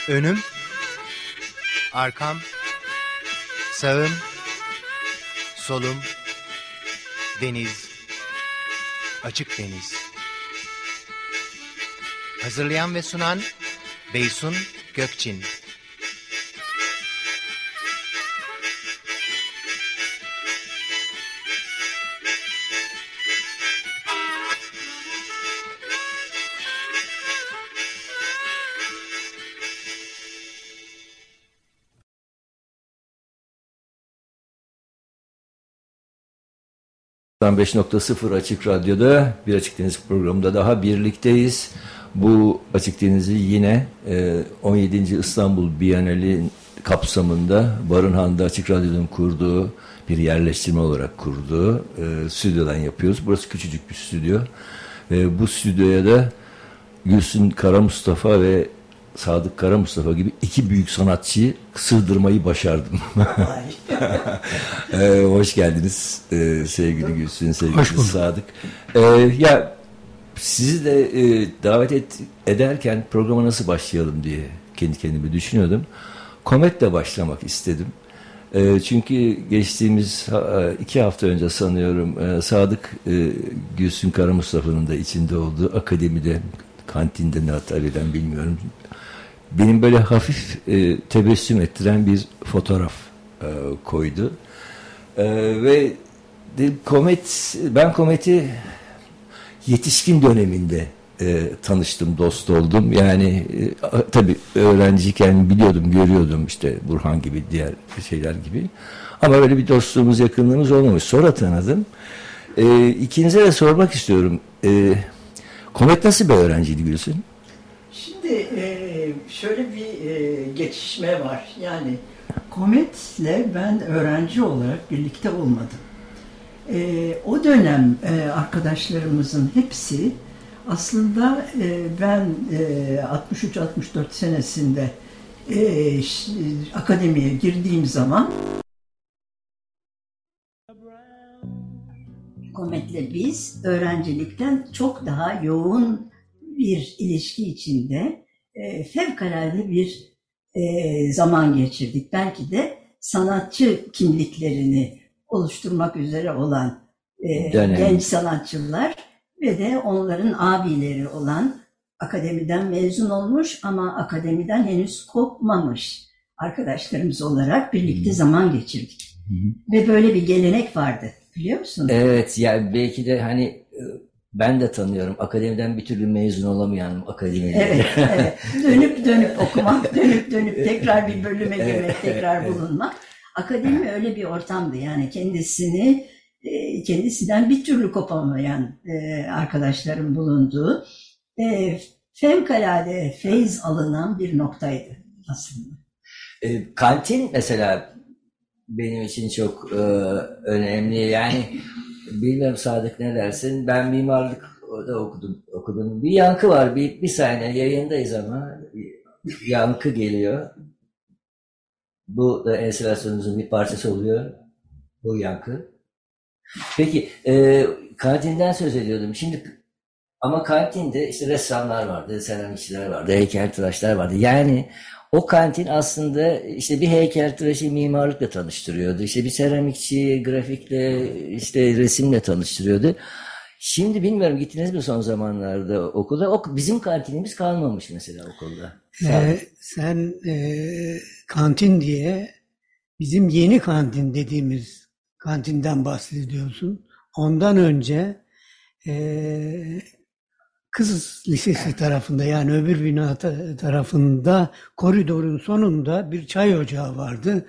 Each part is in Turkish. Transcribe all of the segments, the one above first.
Önüm, arkam, sağım, solum, deniz, açık deniz. Hazırlayan ve sunan Beysun Gökçin. ...95.0 Açık Radyo'da bir Açık Deniz programında daha birlikteyiz. Bu Açık Deniz'i yine 17. İstanbul Bienali kapsamında Barınhan'da Açık Radyo'nun kurduğu bir yerleştirme olarak kurduğu stüdyodan yapıyoruz. Burası küçücük bir stüdyo. Bu stüdyoya da Gülsün Karamustafa ve Sadık Karamustafa gibi iki büyük sanatçıyı sığdırmayı başardım. Hoş geldiniz sevgili Gülsün, sevgili Sadık. Ya sizi de davet ederken programa nasıl başlayalım diye kendi kendime düşünüyordum. Komet'le başlamak istedim. Çünkü geçtiğimiz 2 hafta önce sanıyorum Sadık Gülsün Karamustafa'nın da içinde olduğu akademide, kantinde ne hatırlayan bilmiyorum. Benim böyle hafif tebessüm ettiren bir fotoğraf koydu. Ve ben Komet'i yetişkin döneminde tanıştım, dost oldum. Yani tabii öğrenciyken biliyordum, görüyordum işte Burhan gibi, diğer şeyler gibi. Ama öyle bir dostluğumuz, yakınlığımız olmamış. Sonra tanıdım. İkinize de sormak istiyorum. Komet nasıl bir öğrenciydi Gülsün? Şimdi şöyle bir geçişme var. Yani Komet'le ben öğrenci olarak birlikte olmadım. O dönem arkadaşlarımızın hepsi aslında ben 63-64 senesinde akademiye girdiğim zaman Komet'le biz öğrencilikten çok daha yoğun bir ilişki içinde fevkalade bir zaman geçirdik. Belki de sanatçı kimliklerini oluşturmak üzere olan genç sanatçılar ve de onların abileri olan akademiden mezun olmuş ama akademiden henüz kopmamış arkadaşlarımız olarak birlikte zaman geçirdik. Ve böyle bir gelenek vardı, biliyor musun? Evet, yani belki de hani ben de tanıyorum akademiden bir türlü mezun olamayan akademileri. Evet. Dönüp okumak, dönüp tekrar bir bölüme girmek, tekrar bulunmak. Akademi öyle bir ortamdı, yani kendisinden bir türlü kopamayan arkadaşların bulunduğu fevkalade feyz alınan bir noktaydı aslında. Kantin mesela benim için çok önemli. Yani bilmiyorum Sadık ne dersin? Ben mimarlık da okudum. Bir yankı var. Bir saniye yayındayız ama yankı geliyor. Bu da enstalasyonumuzun bir parçası oluyor. Bu yankı. Peki kantinden söz ediyordum. Şimdi ama kantinde işte ressamlar vardı, seramikçiler vardı, heykeltıraşlar vardı. Yani o kantin aslında işte bir heykeltıraşı mimarlıkla tanıştırıyordu. İşte bir seramikçi grafikle, işte resimle tanıştırıyordu. Şimdi bilmiyorum gittiniz mi son zamanlarda okula? Bizim kantinimiz kalmamış mesela okulda. Sen kantin diye bizim yeni kantin dediğimiz kantinden bahsediyorsun. Ondan önce Kız Lisesi tarafında, yani öbür bina tarafında koridorun sonunda bir çay ocağı vardı.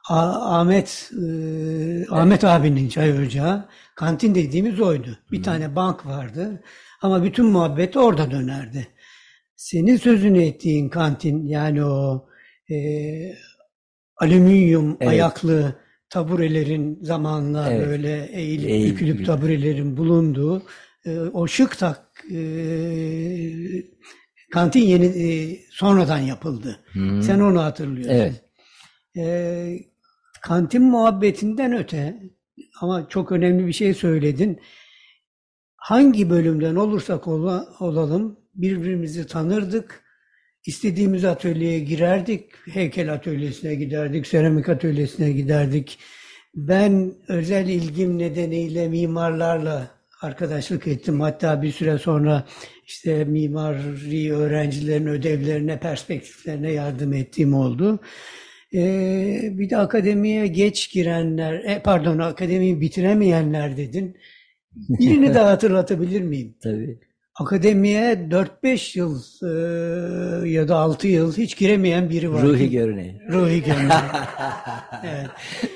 Ahmet abinin çay ocağı. Kantin dediğimiz oydu. Bir tane bank vardı ama bütün muhabbet orada dönerdi. Senin sözünü ettiğin kantin, yani o alüminyum ayaklı taburelerin zamanla böyle eğilip bükülüp taburelerin bulunduğu o şık kantin sonradan yapıldı. Sen onu hatırlıyorsun. Evet. Kantin muhabbetinden öte ama çok önemli bir şey söyledin. Hangi bölümden olursak olalım birbirimizi tanırdık. İstediğimiz atölyeye girerdik. Heykel atölyesine giderdik, seramik atölyesine giderdik. Ben özel ilgim nedeniyle mimarlarla arkadaşlık ettim. Hatta bir süre sonra işte mimari öğrencilerin ödevlerine, perspektiflerine yardım ettiğim oldu. Bir de akademiye geç girenler, akademiyi bitiremeyenler dedin. Birini daha hatırlatabilir miyim? Tabii. Akademiye 4-5 yıl ya da 6 yıl hiç giremeyen biri var. Ruhi Görüney. Ruhi Görüney. Evet.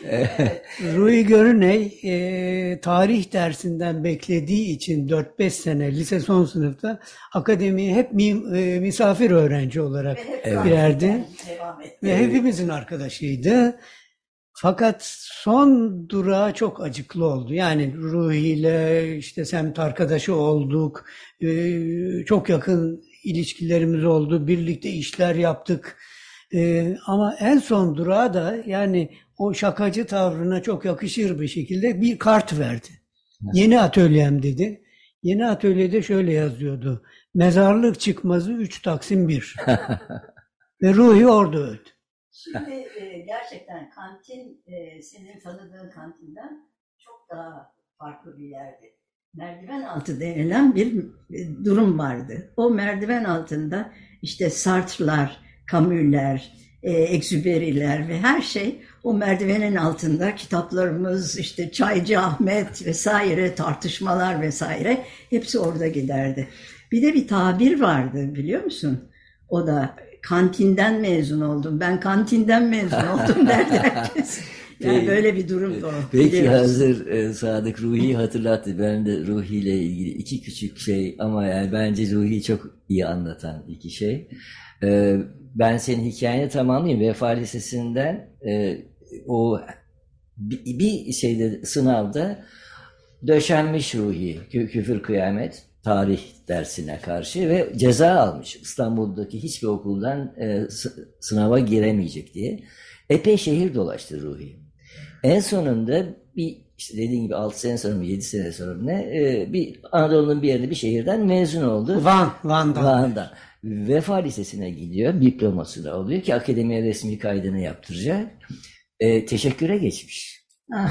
Ruhi Görüney tarih dersinden beklediği için 4-5 sene lise son sınıfta akademiye hep misafir öğrenci olarak girerdi. Ve hepimizin arkadaşıydı. Fakat son durağı çok acıklı oldu. Yani Ruhi ile işte semt arkadaşı olduk. Çok yakın ilişkilerimiz oldu. Birlikte işler yaptık. Ama en son durağı da yani o şakacı tavrına çok yakışır bir şekilde bir kart verdi. Yeni atölyem dedi. Yeni atölyede şöyle yazıyordu. Mezarlık çıkmazı 3 Taksim 1. Ve Ruhi orada öldü. Şimdi gerçekten kantin senin tanıdığın kantinden çok daha farklı bir yerdi. Merdiven altı denilen bir durum vardı. O merdiven altında işte Sartre'lar, Camus'ler, Exupéry'ler ve her şey o merdivenin altında kitaplarımız, işte Çaycı Ahmet vesaire, tartışmalar vesaire hepsi orada giderdi. Bir de bir tabir vardı biliyor musun? O da kantinden mezun oldum. Ben kantinden mezun oldum derdi herkes. Yani böyle bir durumdu o. Peki biliyoruz. hazır Sadık Ruhi'yi hatırlattı. Ben de Ruhi ile ilgili iki küçük şey ama yani bence Ruhi'yi çok iyi anlatan iki şey. Ben senin hikayeni tamamlayayım. Vefa Lisesi'nden o bir şeyde sınavda döşenmiş Ruhi. Küfür kıyamet tarih dersine karşı ve ceza almış. İstanbul'daki hiçbir okuldan sınava giremeyecek diye. Epey şehir dolaştı Ruhi. En sonunda bir işte dediğim gibi 6 sene sonra mı 7 sene sonra mı ne bir Anadolu'nun bir yerinde bir şehirden mezun oldu. Van'dan. Vefa Lisesi'ne gidiyor. Diplomasını alıyor ki akademiye resmi kaydını yaptıracak. Teşekküre geçmiş.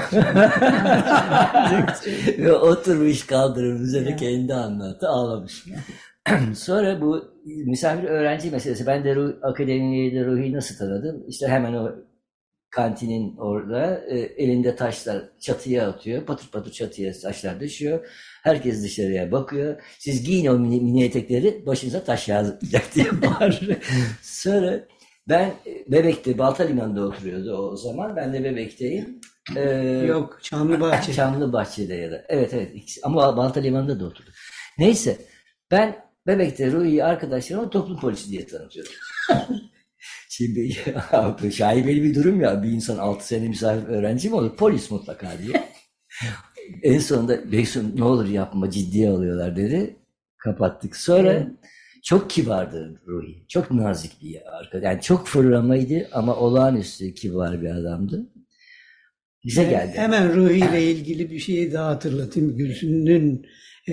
Ve oturmuş kaldırım üzerine kendi anlattı, ağlamış. Sonra bu misafir öğrenci meselesi. Ben de akademide Ruhi'yi nasıl tanıdım? İşte hemen o kantinin orada elinde taşlar çatıya atıyor. Patır patır çatıya taşlar düşüyor. Herkes dışarıya bakıyor. Siz giyin o mini etekleri, başınıza taş yağacak diye bağırıyor. Sonra ben Bebek'te, Baltaliman'da oturuyordu o zaman. Ben de Bebek'teyim. Yok, Çamlıbahçe. Çamlıbahçe'de ya da. Evet ikisi. Ama Baltaliman'da da oturduk. Neyse ben Bebek'te Ruhi'yi arkadaşlarıma toplum polisi diye tanıtıyorum. Şimdi şaibeli bir durum ya. Bir insan 6 sene misafir öğrenci mi olur? Polis mutlaka diye. En sonunda Beysun ne olur yapma ciddiye alıyorlar dedi. Kapattık. Sonra çok kibardı Ruhi. Çok nazik bir arkadaş. Yani çok fırlamaydı ama olağanüstü kibar bir adamdı. Bize geldi. Hemen Ruhi ile ilgili bir şeyi daha hatırlatayım. Gülsün'ün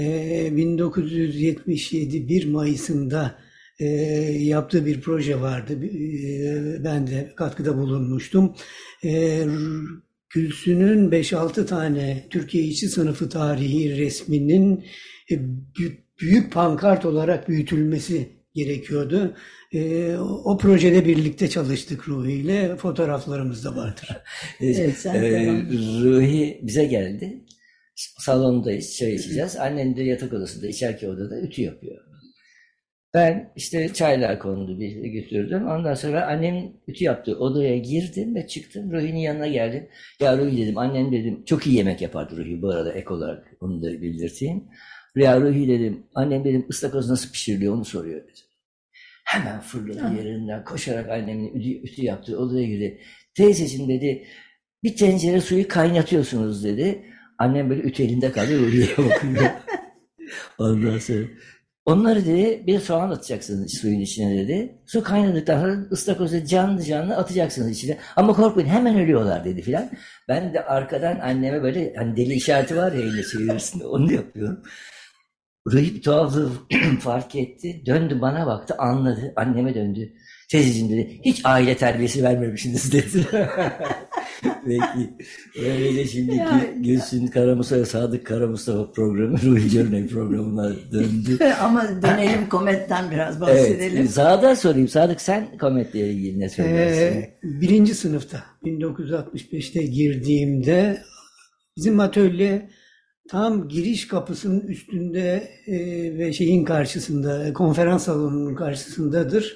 1977 1 Mayıs'ında yaptığı bir proje vardı. Ben de katkıda bulunmuştum. Gülsün'ün 5-6 tane Türkiye İşçi Sınıfı tarihi resminin büyük pankart olarak büyütülmesi gerekiyordu. O projede birlikte çalıştık Ruhi ile. Fotoğraflarımız da vardır. Ruhi bize geldi. Salondayız, çay içeceğiz. Annem de yatak odasında, içerki odada ütü yapıyor. Ben işte çaylar konulu bir götürdüm. Ondan sonra annemin ütü yaptığı odaya girdim ve çıktım. Ruhi'nin yanına geldim. Ya Ruhi dedim, annem dedim, çok iyi yemek yapardı Ruhi bu arada ek olarak onu da bildirteyim. Ya Ruhi dedim, annem dedim ıstakoz nasıl pişiriliyor onu soruyor dedim. Hemen fırladı yerinden koşarak annemin ütü yaptığı odaya girdi. Teyzeciğim dedi, bir tencere suyu kaynatıyorsunuz dedi. Annem böyle ütü elinde kalıyor, Ruhi'ye bakıyor. Ondan sonra onları dedi bir soğan atacaksınız suyun içine dedi. Su kaynadıktan sonra ıstakozu canlı atacaksınız içine. Ama korkmayın hemen ölüyorlar dedi filan. Ben de arkadan anneme böyle hani deli işareti var ya elle çevirirsin onu yapıyorum. Ruhi bir tuhaflığı fark etti. Döndü bana baktı, anladı. Anneme döndü. Teyzeciğim dedi, hiç aile terbiyesi vermemişsiniz dedi. Peki. Öylece şimdiki Ya- Gülsün Karamustafa, Sadık Karamustafa programı Ruhi Görüney programına döndü. Ama dönelim Komet'ten biraz bahsedelim. Evet. Sadık'a sorayım. Sadık, sen Komet'le ilgili ne söylersin? Birinci sınıfta 1965'te girdiğimde bizim atölye tam giriş kapısının üstünde ve şeyin karşısında, konferans salonunun karşısındadır.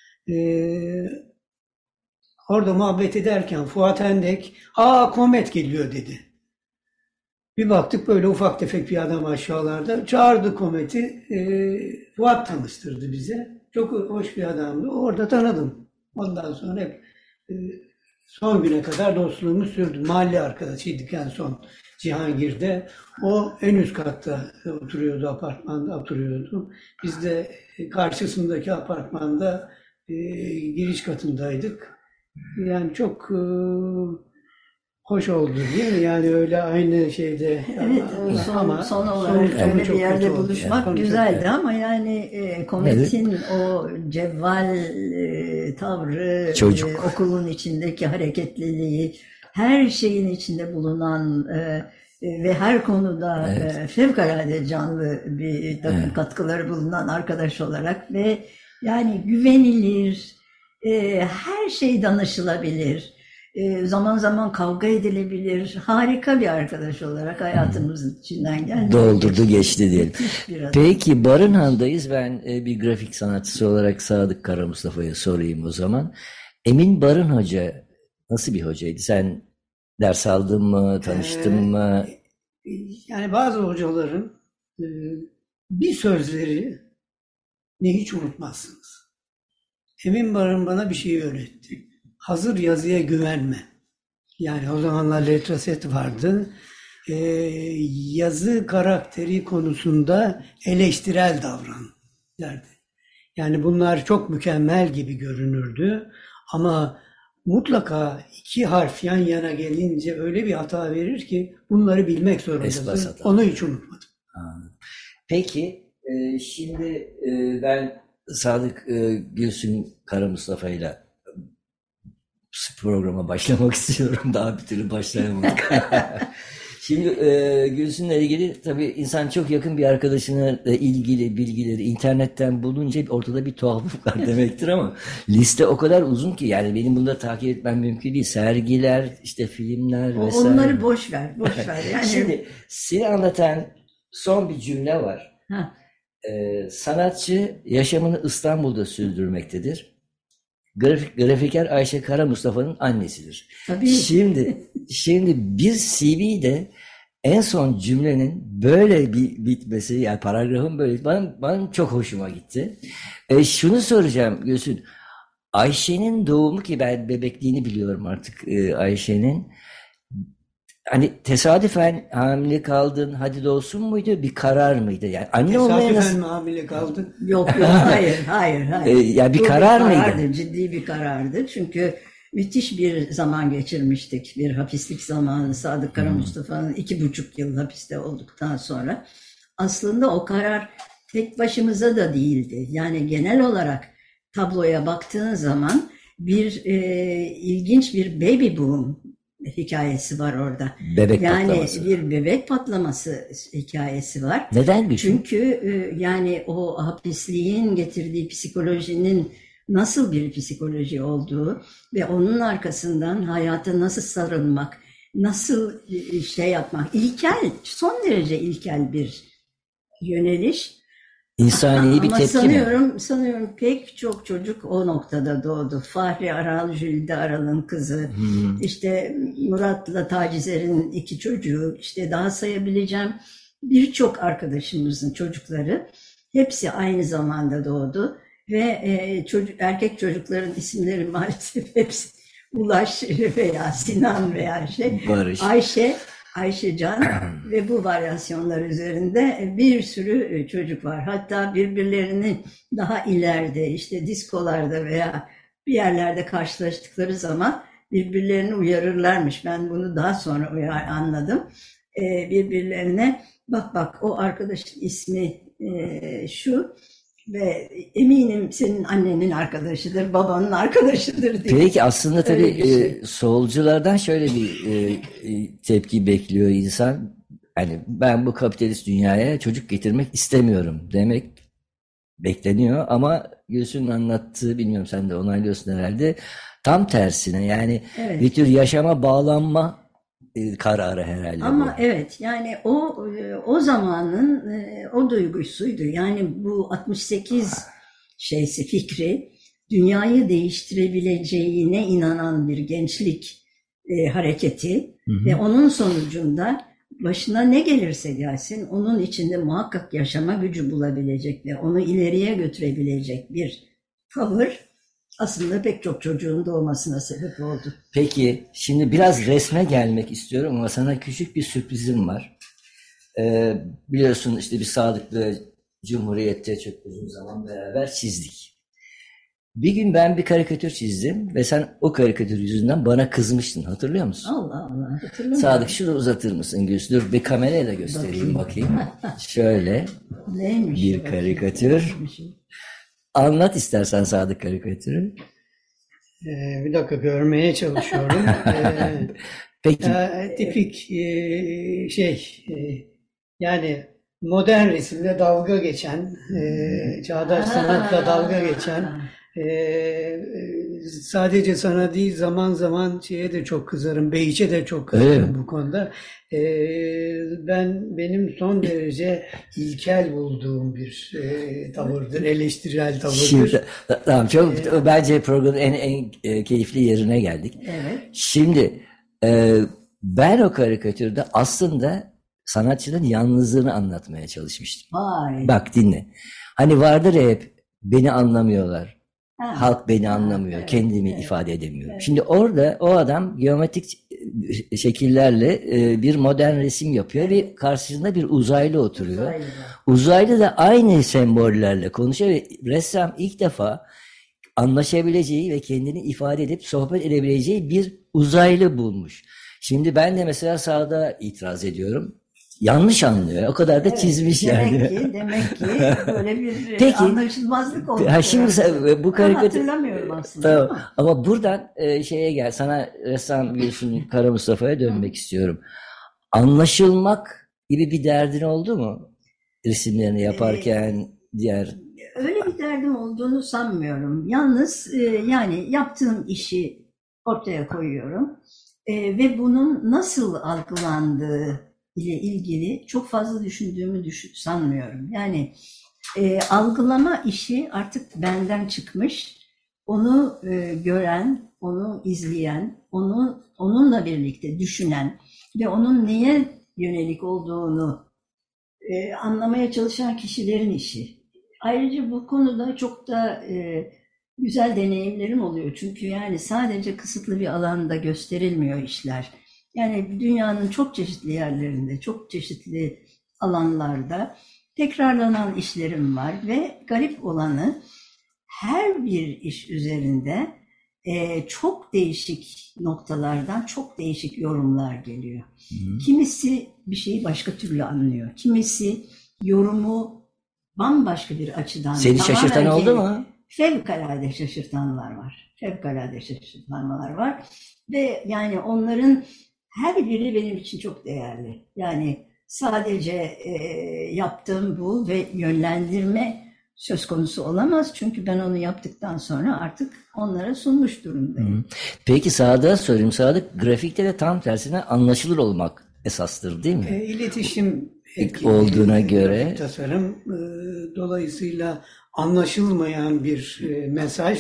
Orada muhabbet ederken Fuat Endek, Komet geliyor dedi. Bir baktık böyle ufak tefek bir adam aşağılarda. Çağırdı Komet'i. Fuat tanıştırdı bize. Çok hoş bir adamdı. Orada tanıdım. Ondan sonra hep son güne kadar dostluğumuz sürdü. Mahalle arkadaşıydık en son Cihangir'de. O en üst katta oturuyordu, apartmanda oturuyordu. Biz de karşısındaki apartmanda giriş katındaydık. Yani çok hoş oldu değil mi? Yani öyle aynı şeyde. Evet, son olarak sonu öyle çok bir yerde kötü oldu. buluşmak Sonu çok güzeldi kötü. ama yani Komet'in o cevval tavrı, Çocuk. okulun içindeki hareketliliği, her şeyin içinde bulunan ve her konuda fevkalade canlı bir takım katkıları bulunan arkadaş olarak ve yani güvenilir, her şey danışılabilir. Zaman zaman kavga edilebilir. Harika bir arkadaş olarak hayatımızın içinden geldi. Doldurdu geçti diyelim. Müthiş bir adam. Peki Barınhan'dayız. Ben bir grafik sanatçısı olarak Sadık Karamustafa'ya sorayım o zaman. Emin Barın Hoca nasıl bir hocaydı? Sen ders aldın mı? Tanıştın mı? Yani bazı hocaların bir sözleri ne hiç unutmazsınız. Emin Barın bana bir şey öğretti. Hazır yazıya güvenme. Yani o zamanlar Letraset vardı. Yazı karakteri konusunda eleştirel davran derdi. Yani bunlar çok mükemmel gibi görünürdü. Ama mutlaka iki harf yan yana gelince öyle bir hata verir ki bunları bilmek Esbas zorundasın. hata. Onu hiç unutmadım. Peki şimdi ben Sadık Gülsün Karamustafa'yla programa başlamak istiyorum. Daha bir türlü başlayamadık. Şimdi Gülsün'le ilgili tabii insan çok yakın bir arkadaşına ilgili bilgileri internetten bulunca ortada bir tuhaflık var demektir ama liste o kadar uzun ki yani benim bunları takip etmem mümkün değil. Sergiler, işte filmler vesaire. Onları boş ver, boş ver. Yani Şimdi seni anlatan son bir cümle var. Ha. Sanatçı yaşamını İstanbul'da sürdürmektedir. Grafiker Ayşe Karamustafa'nın annesidir. Tabii. Şimdi bir CV'de en son cümlenin böyle bir bitmesi, yani paragrafın böyle bana çok hoşuma gitti. Şunu soracağım Gülsün. Ayşe'nin doğumu, ki ben bebekliğini biliyorum artık Ayşe'nin. Hani tesadüfen hamile kaldın, hadi doğsun muydu? Bir karar mıydı? Yani anne olmaya Tesadüfen nasıl? mi hamile kaldın? Yok, hayır. Ya bir Bu karar mıydı? karardı, ciddi bir karardı. Çünkü müthiş bir zaman geçirmiştik. Bir hapislik zamanı Sadık Karamustafa'nın 2,5 yıl hapiste olduktan sonra. Aslında o karar tek başımıza da değildi. Yani genel olarak tabloya baktığın zaman bir ilginç bir baby boom hikayesi var orada. Bebek Yani patlaması. bir bebek patlaması hikayesi var. Neden Gülsün? Çünkü yani o hapisliğin getirdiği psikolojinin nasıl bir psikoloji olduğu ve onun arkasından hayata nasıl sarılmak, nasıl şey yapmak, ilkel, son derece ilkel bir yöneliş. İnsani bir Ama tepki mi? sanıyorum pek çok çocuk o noktada doğdu. Fahri Aral, Jülide Aral'ın kızı, işte Murat'la Tacizer'in 2 çocuğu, işte daha sayabileceğim birçok arkadaşımızın çocukları hepsi aynı zamanda doğdu ve erkek çocukların isimleri maalesef hepsi Ulaş veya Sinan veya Barış. Ayşecan ve bu varyasyonlar üzerinde bir sürü çocuk var. Hatta birbirlerini daha ileride işte diskolarda veya bir yerlerde karşılaştıkları zaman birbirlerini uyarırlarmış. Ben bunu daha sonra anladım. Birbirlerine bak o arkadaşın ismi şu ve eminim senin annenin arkadaşıdır, babanın arkadaşıdır diye. Peki aslında tabii Öyle bir şey. solculardan şöyle bir tepki bekliyor insan. Hani ben bu kapitalist dünyaya çocuk getirmek istemiyorum demek bekleniyor ama Gülsün'ün anlattığı, bilmiyorum sen de onaylıyorsun herhalde, tam tersine yani Evet. bir tür yaşama bağlanma kararı herhalde Ama bu. evet, yani o zamanın o duygusuydu. Yani bu 68 fikri, dünyayı değiştirebileceğine inanan bir gençlik hareketi ve onun sonucunda başına ne gelirse gelsin onun içinde muhakkak yaşama gücü bulabilecek ve onu ileriye götürebilecek bir tavır aslında pek çok çocuğun doğmasına sebep oldu. Peki şimdi biraz resme gelmek istiyorum ama sana küçük bir sürprizim var. Biliyorsun işte bir Sadık'la Cumhuriyet'te çok uzun zaman beraber çizdik. Bir gün ben bir karikatür çizdim ve sen o karikatür yüzünden bana kızmıştın. Hatırlıyor musun? Allah Allah, hatırlamıyorum. Sadık şunu uzatır mısın Gülsün? Dur bir kameraya da göstereyim bakayım. Şöyle Neymiş? bir karikatür. Anlat istersen Sadık karikatürü. Bir dakika, görmeye çalışıyorum. Peki. Tipik yani modern resimle dalga geçen, çağdaş sanatla dalga geçen, sadece sana değil zaman zaman şeye de çok kızarım, Beyiç'e de çok kızarım bu konuda. Benim son derece ilkel bulduğum bir tavırdır, eleştirel tavırdır. Şimdi, tamam, çok bence programın en keyifli yerine geldik. Evet. Şimdi ben o karikatürde aslında sanatçının yalnızlığını anlatmaya çalışmıştım. Vay. Bak dinle. Hani vardır ya hep beni anlamıyorlar. Ha. Halk beni anlamıyor. Evet, kendimi evet, ifade edemiyorum. evet. Şimdi orada o adam geometrik şekillerle bir modern resim yapıyor ve karşısında bir uzaylı oturuyor. Uzaylı. Uzaylı da aynı sembollerle konuşuyor ve ressam ilk defa anlaşabileceği ve kendini ifade edip sohbet edebileceği bir uzaylı bulmuş. Şimdi ben de mesela sağda itiraz ediyorum. Yanlış anlıyor. O kadar da Evet, çizmiş yani. Demek ki böyle bir Peki. anlaşılmazlık oldu. Ha, şimdi bu Ben karikatür... hatırlamıyorum aslında. Tamam. Ama buradan şeye gel. Sana ressam Gülsün Kara Mustafa'ya dönmek istiyorum. Anlaşılmak gibi bir derdin oldu mu? Resimlerini yaparken diğer... Öyle bir derdim olduğunu sanmıyorum. Yalnız yani yaptığım işi ortaya koyuyorum. Ve bunun nasıl algılandığı ile ilgili çok fazla düşündüğümü sanmıyorum. Yani algılama işi artık benden çıkmış. Onu gören, onu izleyen, onunla birlikte düşünen ve onun neye yönelik olduğunu anlamaya çalışan kişilerin işi. Ayrıca bu konuda çok da güzel deneyimlerim oluyor. Çünkü yani sadece kısıtlı bir alanda gösterilmiyor işler. Yani dünyanın çok çeşitli yerlerinde, çok çeşitli alanlarda tekrarlanan işlerim var ve garip olanı her bir iş üzerinde çok değişik noktalardan çok değişik yorumlar geliyor. Kimisi bir şeyi başka türlü anlıyor. Kimisi yorumu bambaşka bir açıdan. Seni şaşırtan oldu mu? Fevkalade şaşırtanlar var. Fevkalade şaşırtanlar var. Ve yani onların her biri benim için çok değerli. Yani sadece yaptığım bu ve yönlendirme söz konusu olamaz. Çünkü ben onu yaptıktan sonra artık onlara sunmuş durumdayım. Peki Sadık'a sorayım. Sadık, grafikte de tam tersine anlaşılır olmak esastır değil mi? İletişim olduğuna göre tasarım dolayısıyla anlaşılmayan bir mesaj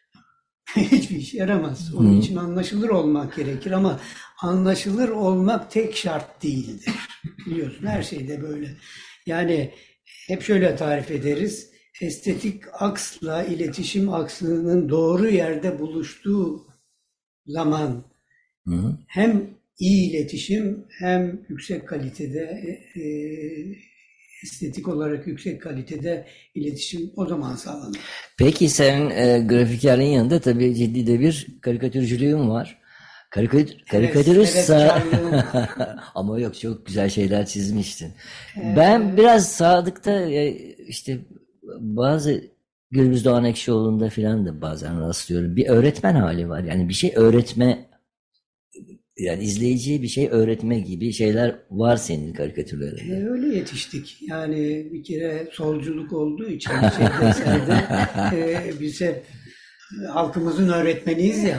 hiçbir işe yaramaz. Onun için anlaşılır olmak gerekir ama anlaşılır olmak tek şart değildir. Biliyorsun her şeyde böyle. Yani hep şöyle tarif ederiz. Estetik aksla iletişim aksının doğru yerde buluştuğu zaman hem iyi iletişim hem yüksek kalitede estetik olarak yüksek kalitede iletişim o zaman sağlanır. Peki sen grafikerliğin yanında tabii ciddi de bir karikatürcülüğün var. Karikatürist heveskarlığım. ama yok, çok güzel şeyler çizmiştin. Ben biraz Sadık'ta işte bazı Gürbüz Doğan Ekşioğlu'nda filan da bazen rastlıyorum. Bir öğretmen hali var. Yani bir şey öğretme, yani izleyiciye bir şey öğretme gibi şeyler var senin karikatürlerinde. Öyle yetiştik. Yani bir kere solculuk olduğu için şeyde biz hep halkımızın öğretmeniyiz ya.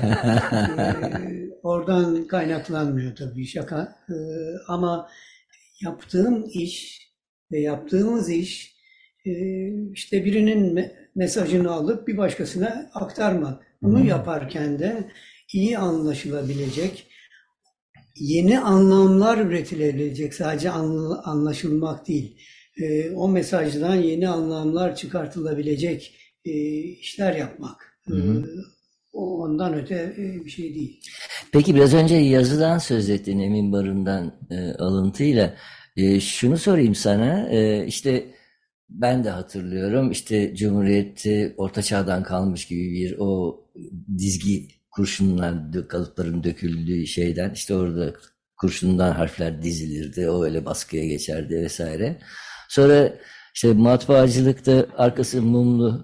Oradan kaynaklanmıyor tabii, şaka. Ama yaptığım iş ve yaptığımız iş işte birinin mesajını alıp bir başkasına aktarmak. Bunu yaparken de iyi anlaşılabilecek, yeni anlamlar üretilebilecek, sadece anlaşılmak değil. O mesajdan yeni anlamlar çıkartılabilecek işler yapmak. Ondan öte bir şey değil. Peki biraz önce yazıdan söz ettin, Emin Barın'dan alıntıyla. Şunu sorayım sana. İşte ben de hatırlıyorum. İşte Cumhuriyet'te Orta Çağ'dan kalmış gibi bir o dizgi, kurşunlar, kalıpların döküldüğü şeyden, işte orada kurşundan harfler dizilirdi. O öyle baskıya geçerdi vesaire. Sonra işte matbaacılıkta arkası mumlu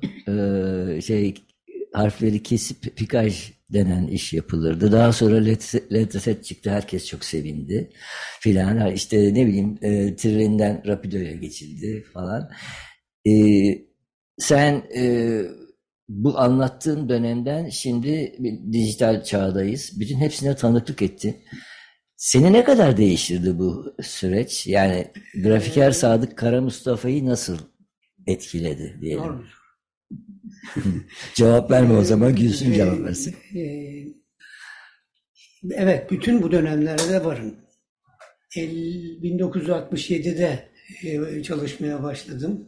harfleri kesip pikaj denen iş yapılırdı. Daha sonra letreset çıktı. Herkes çok sevindi filan. İşte ne bileyim, Trilli'nden Rapido'ya geçildi falan. Sen bu anlattığın dönemden şimdi dijital çağdayız. Bütün hepsine tanıklık ettin. Seni ne kadar değiştirdi bu süreç? Yani grafiker Sadık Kara Mustafa'yı nasıl etkiledi diyelim. Doğru. Cevap verme o zaman, Gülsün cevap versin. Evet, bütün bu dönemlerde varım. 1967'de çalışmaya başladım.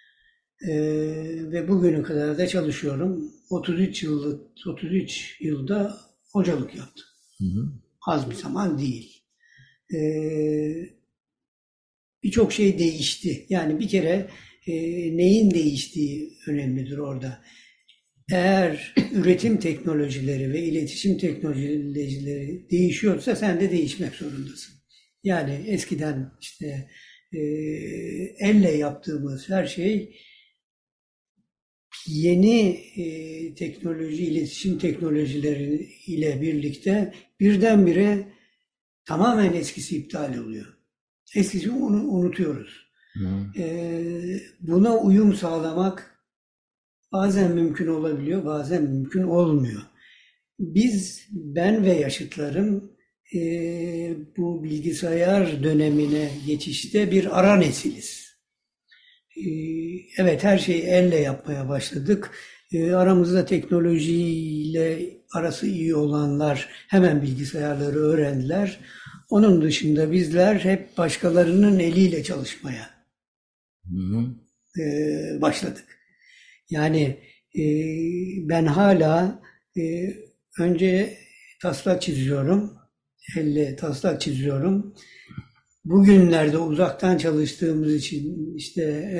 Ve bugüne kadar da çalışıyorum. 33 yılda hocalık yaptım. Az bir zaman değil. Birçok şey değişti. Yani bir kere neyin değiştiği önemlidir orada. Eğer üretim teknolojileri ve iletişim teknolojileri değişiyorsa sen de değişmek zorundasın. Yani eskiden işte elle yaptığımız her şey yeni teknoloji, iletişim teknolojileri ile birlikte birdenbire tamamen eskisi iptal oluyor. Eskisi unutuyoruz. Buna uyum sağlamak bazen mümkün olabiliyor, bazen mümkün olmuyor. Ben ve yaşıtlarım bu bilgisayar dönemine geçişte bir ara nesiliz. Evet, her şeyi elle yapmaya başladık. Aramızda teknolojiyle arası iyi olanlar hemen bilgisayarları öğrendiler. Onun dışında bizler hep başkalarının eliyle çalışmaya başladık. Yani ben hala önce taslak çiziyorum, elle taslak çiziyorum. Bugünlerde uzaktan çalıştığımız için işte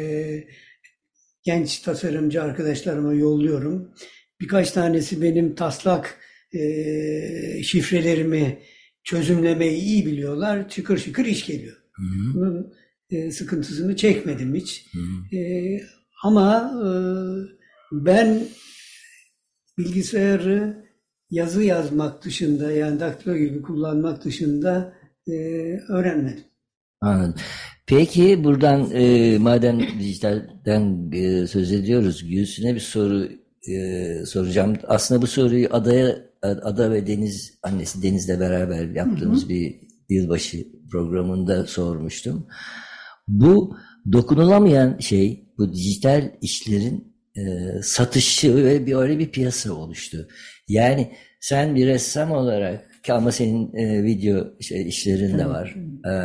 genç tasarımcı arkadaşlarıma yolluyorum. Birkaç tanesi benim taslak şifrelerimi çözümlemeyi iyi biliyorlar. Şıkır şıkır iş geliyor. Bunun sıkıntısını çekmedim hiç. Ama ben bilgisayarı yazı yazmak dışında, yani daktilo gibi kullanmak dışında öğrenmedim. Anladım. Peki buradan madem dijitalden söz ediyoruz, Gülsün'e bir soru soracağım. Aslında bu soruyu Ada ve Deniz, annesi Deniz'le beraber yaptığımız bir yılbaşı programında sormuştum. Bu dokunulamayan şey, bu dijital işlerin satışı ve öyle bir piyasa oluştu. Yani sen bir ressam olarak, ama senin video işlerin de var.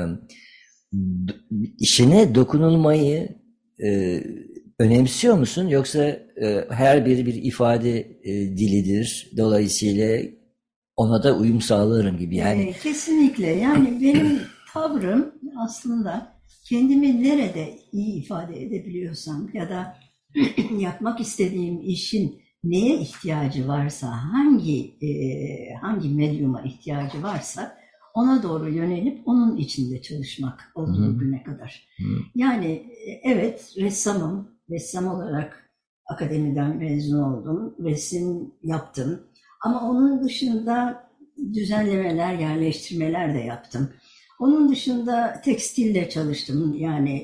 İşine dokunulmayı önemsiyor musun? Yoksa her biri bir ifade dilidir. Dolayısıyla ona da uyum sağlarım gibi. Yani kesinlikle. Yani benim tavrım aslında kendimi nerede iyi ifade edebiliyorsam ya da yapmak istediğim işin neye ihtiyacı varsa, hangi medyuma ihtiyacı varsa ona doğru yönelip onun içinde çalışmak oldu bugüne kadar. Yani evet, ressam olarak akademiden mezun oldum, resim yaptım ama onun dışında düzenlemeler, yerleştirmeler de yaptım. Onun dışında tekstille çalıştım, yani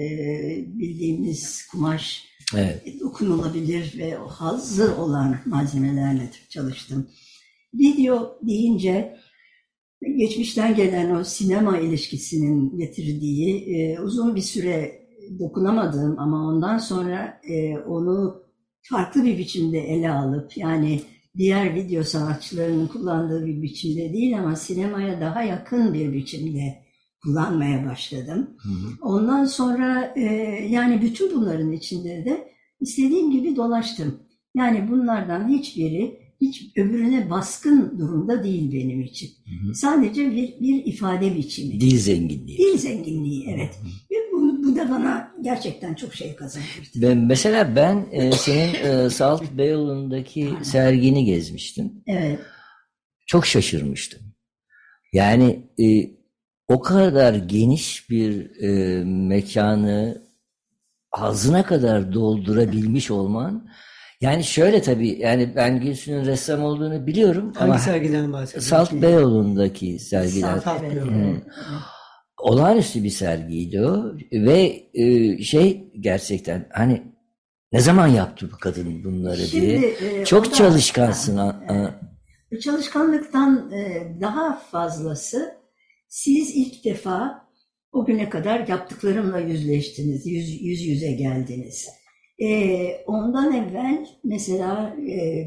bildiğimiz kumaş, dokunulabilir ve hazzı olan malzemelerle çalıştım. Video deyince geçmişten gelen o sinema ilişkisinin getirdiği uzun bir süre dokunamadığım ama ondan sonra onu farklı bir biçimde ele alıp, yani diğer video sanatçılarının kullandığı bir biçimde değil ama sinemaya daha yakın bir biçimde kullanmaya başladım. Ondan sonra yani bütün bunların içinde de istediğim gibi dolaştım. Yani bunlardan hiçbiri hiç öbürüne baskın durumda değil benim için. Sadece bir ifade biçimi. Dil zenginliği. Dil zenginliği, evet. Bu da bana gerçekten çok şey kazandırdı. Mesela ben senin Salt Beyoğlu'ndaki sergini gezmiştim. Evet. Çok şaşırmıştım. Yani o kadar geniş bir mekanı ağzına kadar doldurabilmiş olman. Yani şöyle tabii, yani ben Gülsün'ün ressam olduğunu biliyorum. Hangi sergiden bahsediyorsun? Salt Beyoğlu'ndaki sergiler. Salt Beyoğlu. Olağanüstü bir sergiydi o ve gerçekten hani ne zaman yaptı bu kadın bunları diye. Çok çalışkansın. Çalışkanlıktan daha fazlası, siz ilk defa o güne kadar yaptıklarımla yüzleştiniz, yüz yüze geldiniz. Ondan evvel mesela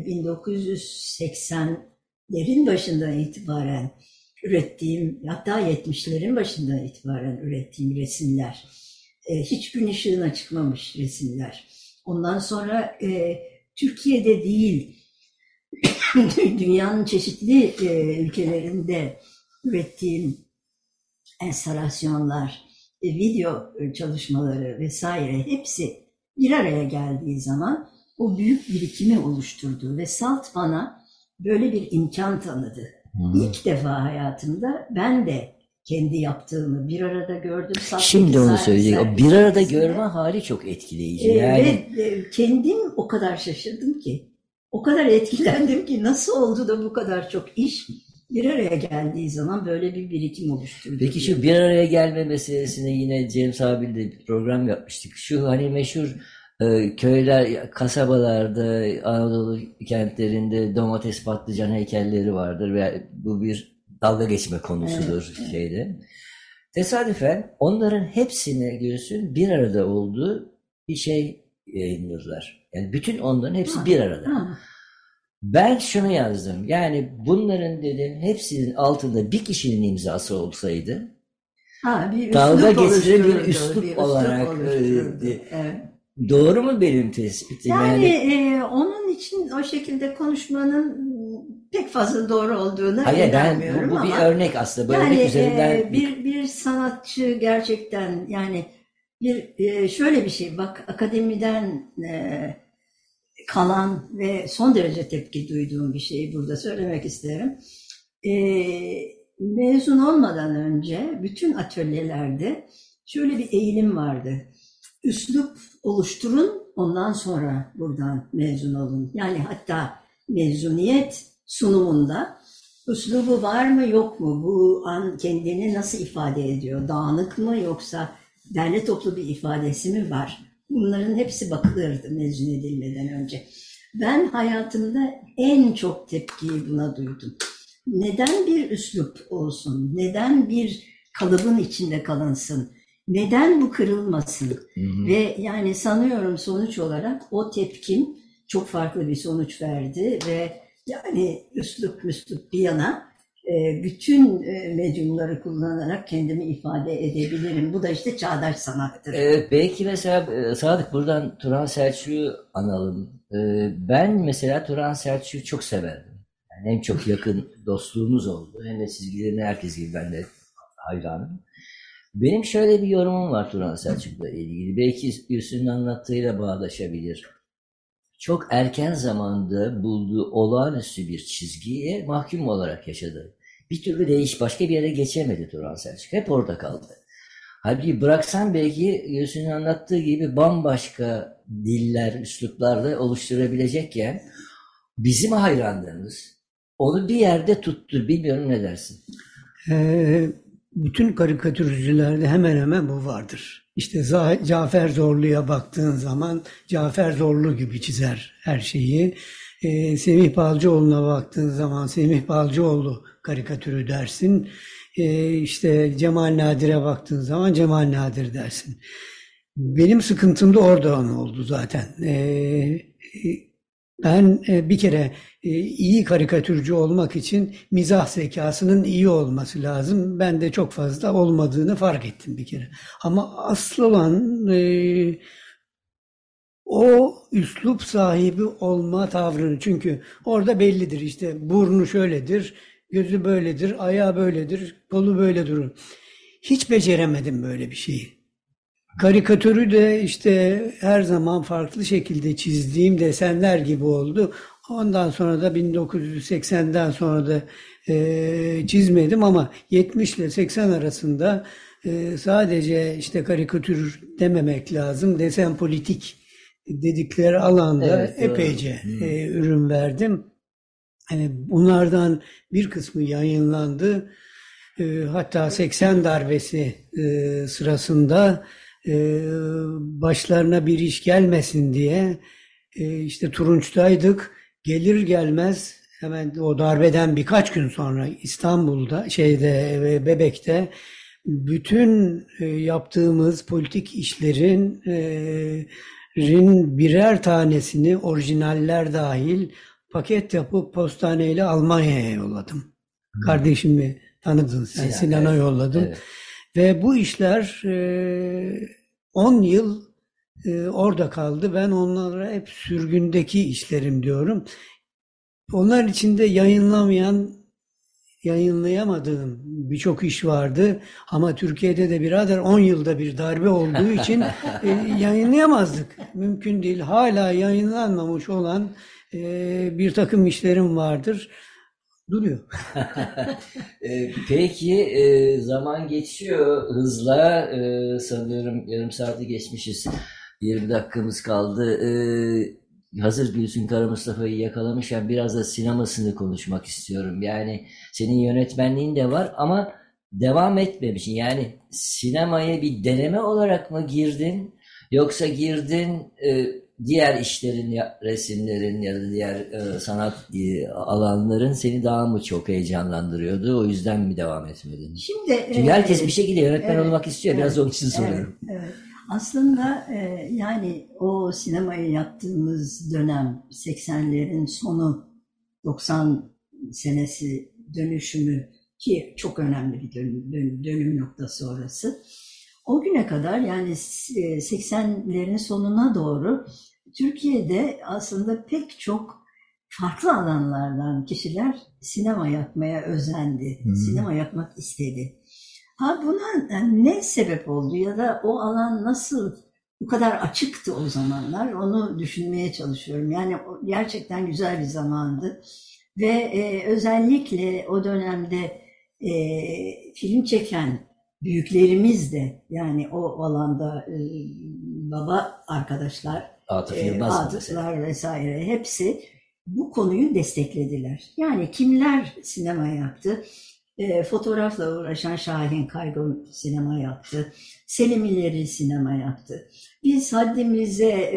1980'lerin başından itibaren ürettiğim, hatta 70'lerin başından itibaren ürettiğim resimler, hiç gün ışığına çıkmamış resimler. Ondan sonra Türkiye'de değil, dünyanın çeşitli ülkelerinde ürettiğim enstalasyonlar, video çalışmaları vesaire hepsi bir araya geldiği zaman o büyük birikimi oluşturdu ve Salt bana böyle bir imkan tanıdı. İlk defa hayatımda ben de kendi yaptığımı bir arada gördüm. Şimdi onu söyleyecek. O bir arada görme hali çok etkileyici. Yani ve kendim o kadar şaşırdım ki, o kadar etkilendim ki, nasıl oldu da bu kadar çok iş bir araya geldiği zaman böyle bir birikim oluşturdu. Peki şu bir araya gelme meselesine yine James abiyle bir program yapmıştık. Şu hani meşhur köyler, kasabalarda, Anadolu kentlerinde domates, patlıcan heykelleri vardır ve bu bir dalga geçme konusudur şeyde. Tesadüfen onların hepsine Gülsün bir arada olduğu bir şey yayınladılar. Yani bütün onların hepsi bir arada. Ben şunu yazdım. Yani bunların dedim hepsinin altında bir kişinin imzası olsaydı dalga geçiren bir üslup olarak doğru mu benim tespitim? Yani onun için o şekilde konuşmanın pek fazla doğru olduğunu inanmıyorum ama. Bu bir örnek aslında. Bu örnek üzerinden bir sanatçı gerçekten, yani şöyle bir şey, bak, akademiden kalan ve son derece tepki duyduğum bir şeyi burada söylemek isterim. Mezun olmadan önce bütün atölyelerde şöyle bir eğilim vardı. Üslup oluşturun, ondan sonra buradan mezun olun. Yani hatta mezuniyet sunumunda üslubu var mı yok mu? Bu an kendini nasıl ifade ediyor? Dağınık mı yoksa derli toplu bir ifadesi mi var? Bunların hepsi bakılırdı mezun edilmeden önce. Ben hayatımda en çok tepkiyi buna duydum. Neden bir üslup olsun? Neden bir kalıbın içinde kalınsın? Neden bu kırılmasın? Ve yani sanıyorum sonuç olarak o tepkim çok farklı bir sonuç verdi ve yani üslup bir yana bütün medyumları kullanarak kendimi ifade edebilirim. Bu da işte çağdaş sanattır. Belki mesela Sadık, buradan Turan Selçuk'u analım. Ben mesela Turan Selçuk'u çok severdim. Yani hem çok yakın dostluğumuz oldu hem de çizgilerine herkes gibi ben de hayranım. Benim şöyle bir yorumum var Turan Selçuk'la ilgili. Belki Gülsün'ün anlattığıyla bağdaşabilir. çok erken zamanda bulduğu olağanüstü bir çizgiye mahkum olarak yaşadı. Bir türlü başka bir yere geçemedi Turan Selçuk. Hep orada kaldı. Halbuki bıraksan belki Gülsün'ün anlattığı gibi bambaşka diller, üsluplarla oluşturabilecekken bizim hayranlarımız onu bir yerde tuttu. Bilmiyorum, ne dersin? Bütün karikatürcülerde hemen hemen bu vardır. İşte Cafer Zorlu'ya baktığın zaman Cafer Zorlu gibi çizer her şeyi. Semih Balcıoğlu'na baktığın zaman Semih Balcıoğlu karikatürü dersin. İşte Cemal Nadir'e baktığın zaman Cemal Nadir dersin. Benim sıkıntım da oradan oldu zaten. Ben bir kere iyi karikatürcü olmak için mizah zekasının iyi olması lazım. Ben de çok fazla olmadığını fark ettim bir kere. Ama asıl olan o üslup sahibi olma tavrını. Çünkü orada bellidir, işte burnu şöyledir, gözü böyledir, ayağı böyledir, kolu böyle durur. Hiç beceremedim böyle bir şeyi. Karikatürü de işte her zaman farklı şekilde çizdiğim desenler gibi oldu. Ondan sonra da 1980'den sonra da çizmedim ama 70 ile 80 arasında sadece işte karikatür dememek lazım, desen politik dedikleri alanda epeyce ürün verdim. Yani bunlardan bir kısmı yayınlandı. Hatta 80 darbesi sırasında başlarına bir iş gelmesin diye işte Turunç'taydık. Gelir gelmez hemen o darbeden birkaç gün sonra İstanbul'da Bebek'te bütün yaptığımız politik işlerin birer tanesini orijinaller dahil paket yapıp postaneyle Almanya'ya yolladım. Kardeşimi tanıdın sen, Sinan'a yolladım. Evet. Ve bu işler 10 yıl orada kaldı. Ben onlara hep sürgündeki işlerim diyorum. Onlar içinde yayınlayamadığım birçok iş vardı. Ama Türkiye'de de birader 10 yılda bir darbe olduğu için yayınlayamazdık. Mümkün değil. Hala yayınlanmamış olan bir takım işlerim vardır. Duruyor. Peki zaman geçiyor hızla. Sanıyorum yarım saati geçmişiz. 20 dakikamız kaldı. Hazır Gülsün Kara Mustafa'yı yakalamışken biraz da sinemasını konuşmak istiyorum. Yani senin yönetmenliğin de var ama devam etmemişsin. Yani sinemaya bir deneme olarak mı girdin? Yoksa girdin diğer işlerin, resimlerin ya da diğer sanat alanların seni daha mı çok heyecanlandırıyordu? O yüzden mi devam etmedin? Çünkü herkes bir şekilde yönetmen olmak istiyor. Biraz onun için soruyorum. Evet. Aslında yani o sinemayı yaptığımız dönem 80'lerin sonu 90 senesi dönüşümü ki çok önemli bir dönüm noktası orası. O güne kadar yani 80'lerin sonuna doğru Türkiye'de aslında pek çok farklı alanlardan kişiler sinema yapmaya özendi, sinema yapmak istedi. Buna ne sebep oldu ya da o alan nasıl bu kadar açıktı o zamanlar onu düşünmeye çalışıyorum. Yani gerçekten güzel bir zamandı ve özellikle o dönemde film çeken büyüklerimiz de yani o alanda baba arkadaşlar, Atıflar vesaire hepsi bu konuyu desteklediler. Yani kimler sinema yaptı? Fotoğrafla uğraşan Şahin Kaygun sinema yaptı. Selim İleri sinema yaptı. Biz haddimize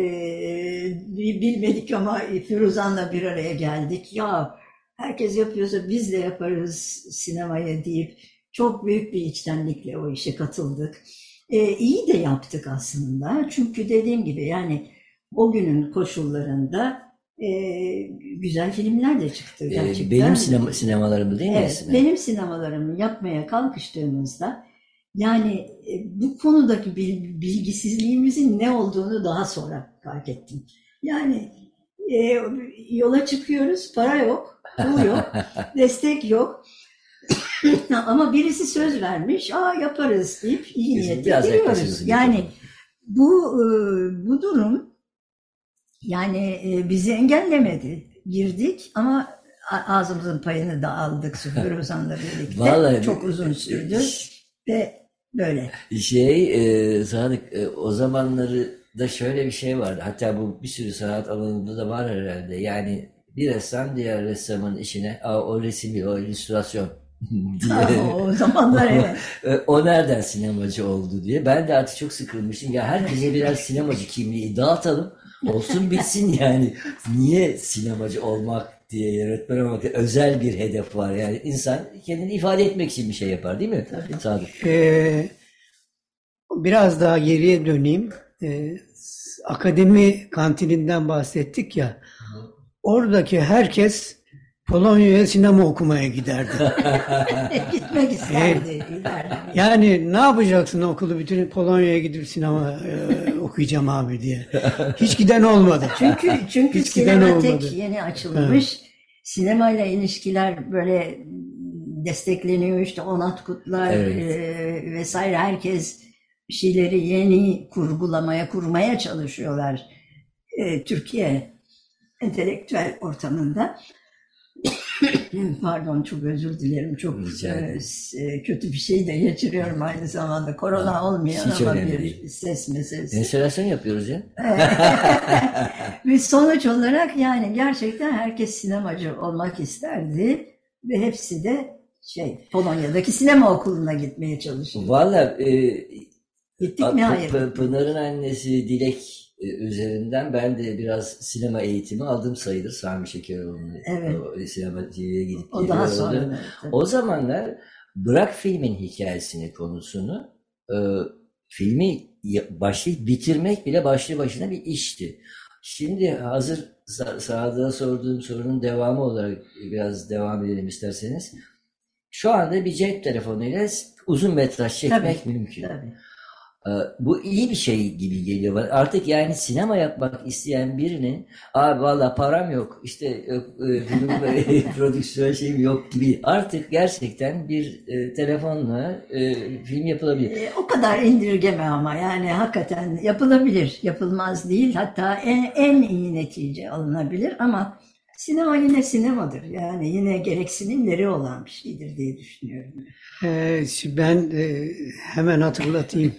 bilmedik ama Firuzan'la bir araya geldik. Ya herkes yapıyorsa biz de yaparız sinemayı deyip çok büyük bir içtenlikle o işe katıldık. İyi de yaptık aslında. Çünkü dediğim gibi yani o günün koşullarında güzel filmler de çıktı gerçekten. Benim sinemalarım değil mi? Evet, benim sinemalarımı yapmaya kalkıştığımızda yani bu konudaki bilgisizliğimizin ne olduğunu daha sonra fark ettim. Yani yola çıkıyoruz, para yok, pul yok, destek yok. Ama birisi söz vermiş, yaparız deyip iyi niyetle giriyoruz. Yani bu durum Yani bizi engellemedi. Girdik ama ağzımızın payını da aldık Süper Ozan'la birlikte. Vallahi çok uzun sürdü ve böyle. Sadık, o zamanları da şöyle bir şey vardı. Hatta bu bir sürü sanat alanında da var herhalde. Yani bir ressam diğer ressamın işine o resim, o illüstrasyon diye. O zamanlar evet. O nereden sinemacı oldu diye. Ben de artık çok sıkılmışım. Ya herkese birer sinemacı kimliği dağıtalım. Olsun bitsin yani. Niye sinemacı olmak diye, yönetmen olmak diye özel bir hedef var. Yani insan kendini ifade etmek için bir şey yapar değil mi? Tabii. Sadık. Biraz daha geriye döneyim. Akademi kantininden bahsettik ya. Oradaki herkes Polonya'ya sinema okumaya giderdi. Gitmek isterdi. giderdi. Yani ne yapacaksın okulu bitirip Polonya'ya gidip sinema okuyacağım abi diye. Hiç giden olmadı. Çünkü Hiç giden Sinematek olmadı. yeni açılmış. Sinemayla ilişkiler böyle destekleniyor. İşte Onat Kutlar Evet. vesaire, herkes bir şeyleri yeni kurmaya çalışıyorlar. Türkiye entelektüel ortamında. Pardon, çok özür dilerim. Çok Rica ederim. kötü bir şey de geçiriyorum aynı zamanda. Korona olmayan hiç ama önemli bir değil. ses meselesi. Enstalasyon yapıyoruz ya. Ve sonuç olarak yani gerçekten herkes sinemacı olmak isterdi ve hepsi de Polonya'daki sinema okuluna gitmeye çalışıyor. Valla Gittik mi? Hayır. Pınar'ın annesi Dilek üzerinden ben de biraz sinema eğitimi aldım sayılır. Sami Şekeroğlu'nun Evet. sinemacıya gidip O daha geliyor oldu. sonra. Evet. O zamanlar bırak filmin hikayesini, konusunu, filmi başlayıp bitirmek bile başlı başına bir işti. Şimdi hazır Sadık'a sorduğum sorunun devamı olarak biraz devam edelim isterseniz. Şu anda bir cep telefonuyla uzun metraj çekmek mümkün. Tabii. Bu iyi bir şey gibi geliyor bana. Artık yani sinema yapmak isteyen birinin valla param yok işte prodüksiyon şeyim yok gibi, artık gerçekten bir telefonla film yapılabilir. O kadar indirgeme ama yani hakikaten yapılabilir. Yapılmaz değil. Hatta en iyi netice alınabilir ama sinema yine sinemadır. Yani yine gereksinimleri olan bir şeydir diye düşünüyorum. Ben hemen hatırlatayım.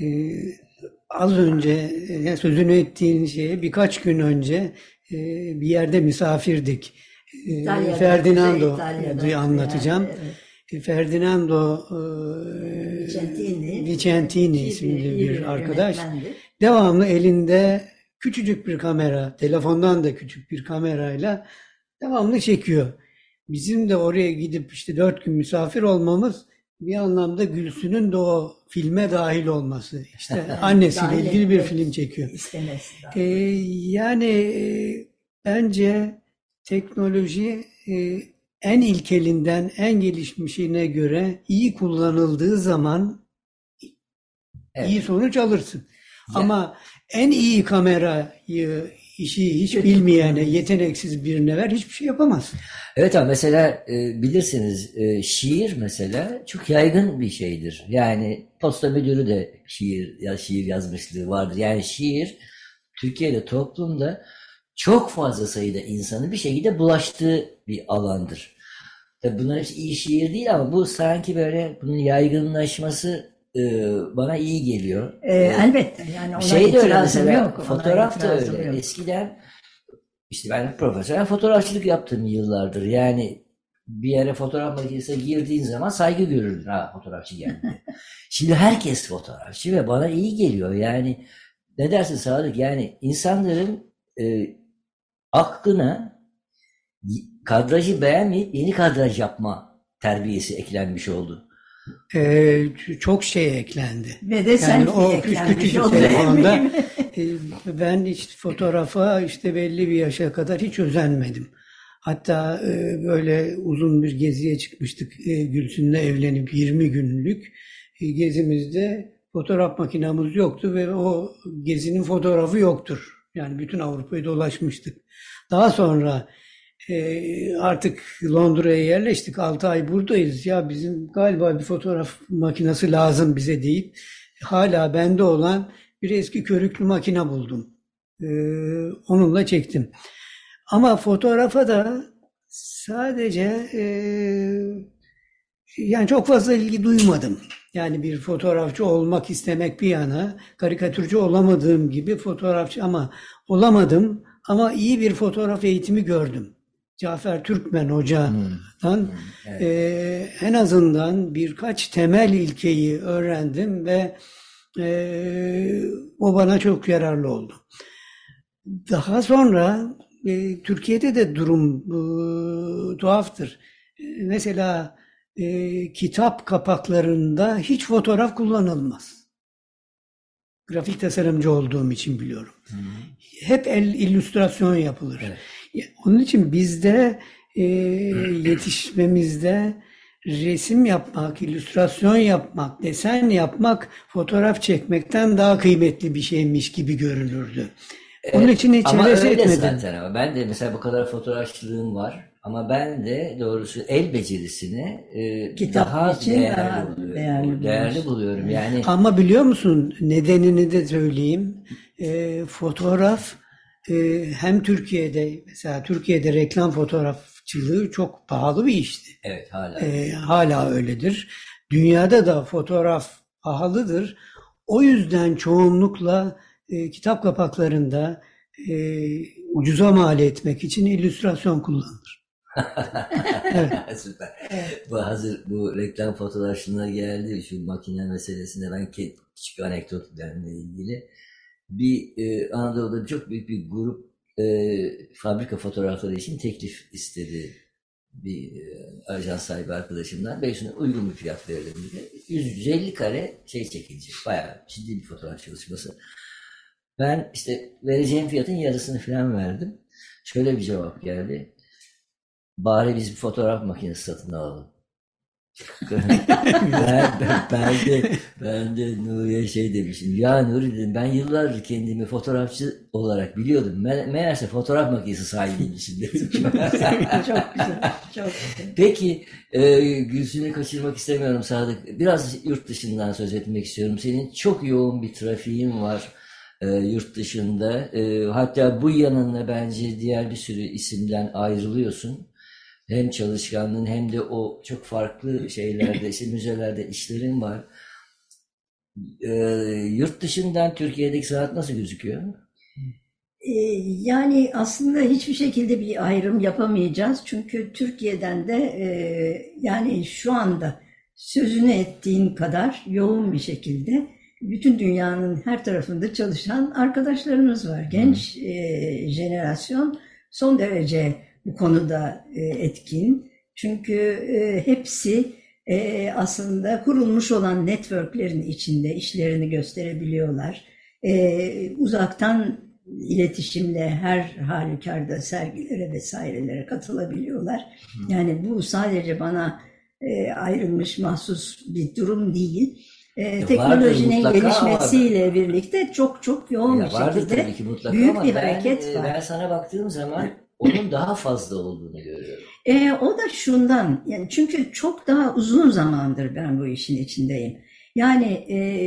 Az önce sözünü ettiğin şeye birkaç gün önce bir yerde misafirdik. Ferdinando'yu anlatacağım. Yani, evet. Ferdinando Vicentini isimli bir arkadaş. Devamlı elinde küçücük bir kamera, telefondan da küçük bir kamerayla devamlı çekiyor. Bizim de oraya gidip işte 4 gün misafir olmamız bir anlamda Gülsün'ün de o filme dahil olması. İşte annesiyle ilgili bir film çekiyor. Bence teknoloji en ilkelinden en gelişmişine göre iyi kullanıldığı zaman iyi sonuç alırsın. Ama en iyi kamerayı işi hiç bilmeyene, yeteneksiz birine ver, hiçbir şey yapamaz. Evet ama mesela bilirsiniz şiir mesela çok yaygın bir şeydir. Yani posta müdürü de şiir yazmışlığı vardır. Yani şiir Türkiye'de, toplumda çok fazla sayıda insanın bir şekilde bulaştığı bir alandır. Tabii bunlar hepsi iyi şiir değil ama bu sanki böyle bunun yaygınlaşması bana iyi geliyor. Elbette. Yani ona şey de öyle mesela, yok. fotoğraf da öyle. Yok. Eskiden işte ben profesyonel fotoğrafçılık yaptım yıllardır. Yani bir yere fotoğraf makinesine girdiğin zaman saygı görürdün. Fotoğrafçı geldi. Şimdi herkes fotoğrafçı ve bana iyi geliyor. Yani ne dersin Sadık? Yani insanların aklına kadrajı beğenmeyip yeni kadraj yapma terbiyesi eklenmiş oldu. Çok şey eklendi. Ve de yani o küçücük telefonda ben hiç fotoğrafa işte belli bir yaşa kadar hiç özenmedim. Hatta böyle uzun bir geziye çıkmıştık. Gülsün'le evlenip 20 günlük gezimizde fotoğraf makinamız yoktu ve o gezinin fotoğrafı yoktur. Yani bütün Avrupa'yı dolaşmıştık. Daha sonra artık Londra'ya yerleştik. 6 ay buradayız. Ya bizim galiba bir fotoğraf makinesi lazım bize deyip hala bende olan bir eski körüklü makine buldum. onunla çektim. Ama fotoğrafa da sadece yani çok fazla ilgi duymadım. Yani bir fotoğrafçı olmak istemek bir yana, karikatürcü olamadığım gibi fotoğrafçı ama olamadım. Ama iyi bir fotoğraf eğitimi gördüm. Cafer Türkmen Hoca'dan en azından birkaç temel ilkeyi öğrendim ve o bana çok yararlı oldu. Daha sonra Türkiye'de de durum tuhaftır. Mesela kitap kapaklarında hiç fotoğraf kullanılmaz. Grafik tasarımcı olduğum için biliyorum. Hep illüstrasyon yapılır. Evet. Onun için bizde yetişmemizde resim yapmak, illüstrasyon yapmak, desen yapmak fotoğraf çekmekten daha kıymetli bir şeymiş gibi görünürdü. Onun için hiç heves etmedim. Zaten ama ben de mesela bu kadar fotoğrafçılığım var ama ben de doğrusu el becerisini daha değerli buluyorum. Yani ama biliyor musun, nedenini de söyleyeyim. Fotoğraf hem Türkiye'de, mesela Türkiye'de reklam fotoğrafçılığı çok pahalı bir işti. Evet, hala. Hala öyledir. Dünyada da fotoğraf pahalıdır. O yüzden çoğunlukla kitap kapaklarında ucuza mal etmek için illüstrasyon kullanılır. Evet. Süper. Evet. Bu reklam fotoğrafçılığına geldi, şu makine meselesinde ben küçük anekdotlarla ilgili bir Anadolu'da çok büyük bir grup fabrika fotoğrafları için teklif istedi bir ajans sahibi arkadaşımdan. Beysun'a uygun bir fiyat verelim dedi. 150 kare çekilecek. Bayağı ciddi bir fotoğraf çalışması. Ben işte vereceğim fiyatın yarısını falan verdim. Şöyle bir cevap geldi. Bari biz bir fotoğraf makinesi satın alalım. ben de Nuri'ye demişim. Ya Nuri dedim, ben yıllardır kendimi fotoğrafçı olarak biliyordum. Meğerse fotoğraf makinesi sahibiymişim dedim. Çok güzel. Çok güzel. Peki Gülsün'ü kaçırmak istemiyorum Sadık. Biraz yurt dışından söz etmek istiyorum. Senin çok yoğun bir trafiğin var yurt dışında. Hatta bu yanında bence diğer bir sürü isimden ayrılıyorsun. Hem çalışkanlığın hem de o çok farklı şeylerde, işte müzelerde işlerin var. Yurt dışından Türkiye'deki sanat nasıl gözüküyor? Yani aslında hiçbir şekilde bir ayrım yapamayacağız. Çünkü Türkiye'den de yani şu anda sözünü ettiğin kadar yoğun bir şekilde bütün dünyanın her tarafında çalışan arkadaşlarımız var. Genç jenerasyon son derece bu konuda etkin. Çünkü hepsi aslında kurulmuş olan networklerin içinde işlerini gösterebiliyorlar. Uzaktan iletişimle her halükarda sergilere vesairelere katılabiliyorlar. Yani bu sadece bana ayrılmış mahsus bir durum değil. Teknolojinin gelişmesiyle birlikte çok yoğun bir şekilde büyük bir hareket var. Ben sana baktığım zaman onun daha fazla olduğunu görüyorum. O da şundan, yani çünkü çok daha uzun zamandır ben bu işin içindeyim. Yani